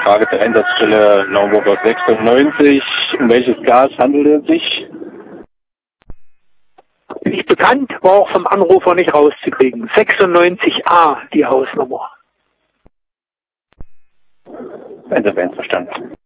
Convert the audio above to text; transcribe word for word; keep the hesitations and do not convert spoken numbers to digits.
Frage zur Einsatzstelle Naumburg sechsundneunzig. Um welches Gas handelt es sich? Nicht bekannt, war auch vom Anrufer nicht rauszukriegen. sechsundneunzig a, die Hausnummer. Also, wenn es verstanden.